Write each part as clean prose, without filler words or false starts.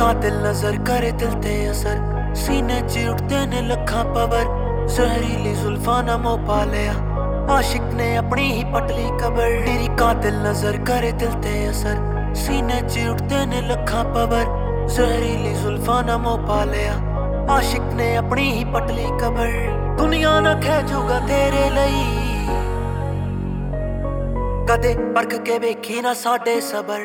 कातिल नजर करे दिल ते असर, सीने च उठते ने लखा पवर, जहरीली जुल्फा ना मोह पा लिया, आशिक ने अपनी ही पटली कबर। मेरी कातिल नजर करे दिल ते असर, सीने च उठते ने लखा पवर, जहरीली जुल्फा ना मोह पा लिया, आशिक ने अपनी ही पटली कबर। दुनिया ना खैजूगा तेरे लई कदे परख के वेखी ना साडे सबर।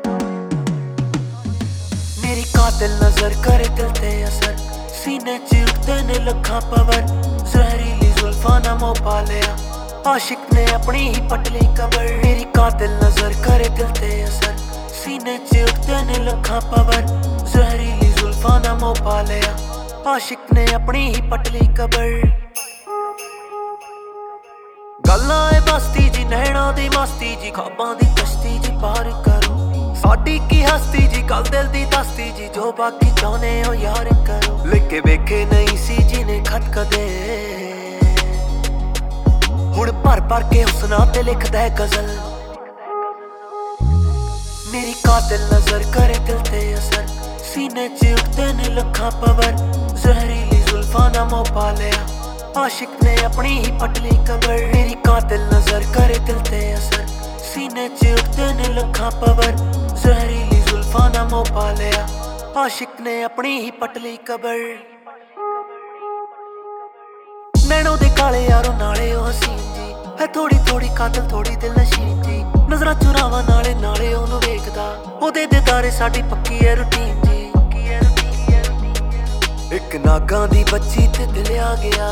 मेरी कातिल नजर करे दिल ते असर, सीने च उठते ने लखा पवर, जहरीली जुल्फा ना मोह पा लिया, आशिक ने अपनी ही पटली कबर। मेरी कातिल नजर करे दिल ते असर, सीने च उठते ने लखा पवर, जहरीली जुल्फा ना मोह पा लिया, आशिक ने अपनी ही पटली कबर। गल्लां ए बस्ती जी नैना दी मस्ती जी, ख्वाबां दी कश्ती जी पार करो, साडी की हस्ती जी कल दिल दी दस्ती जी, जो बाकी चाहने हो यार करो। लिखे वेखे नहीं सी जी ने खत कदे, हुण भर भर के हुस्ना ते लिखदा है गजल। मेरी कातिल नजर करे दिल ते असर, सीने च उठते ने लखा पवर, जहरीली जुल्फा ना मोह पा लिया, आशिक ने अपनी ही पटली कबर। मेरी कातिल नजर करे दिल ते असर, सीने च उठते ने लखा पवर, जहरीली जुल्फा ना मोह पा लिया, आशिक ने अपनी ही पटली कबर। नैनों दे काले यारों नाले ओ हसीन जी, है थोड़ी थोड़ी कातिल थोड़ी दिल नशीन जी, नजरां चुरावा नाले नाले ओनू वेखदा, ओदे दीदारे साडी पक्की है रूटीन जी। एक नागां दी बच्ची ते दिल आ गया,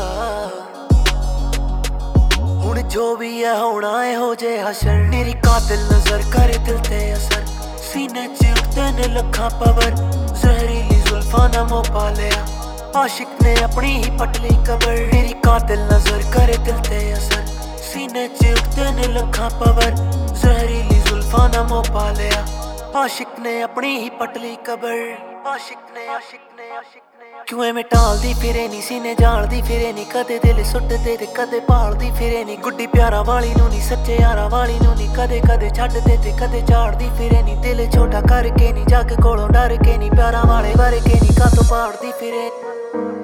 हुण जो भी है होना है हो जे हशर। मेरी कातिल नजर करे दिल ते असर, सीने च उठते ने लखा पवर, जहरीली जुल्फा ना मोह पा लिया, आशिक ने अपनी ही पटली कबर। मेरी कातिल नजर करे दिल ते असर, सीने च उठते ने लखा पवर, जहरीली जुल्फा ना मोह पा लिया, आशिक ने अपनी ही पटली कबर। आशिक ने क्यों एवें टालदी फिरे नी, सीने जालदी फिरे नी, कदे दिल सुटदे ते कदे भालदी फिरे नी, गुड्डी प्यारा वाली नू नी सच्चे यारा वाली नू नी, कदे कदे छड्डदे ते कदे झाड़दी फिरे नी, दिल छोटा करके नी, जग कोलों डर के नी, प्यारा वाले बारे के नी, कातों पाड़दी फिरे।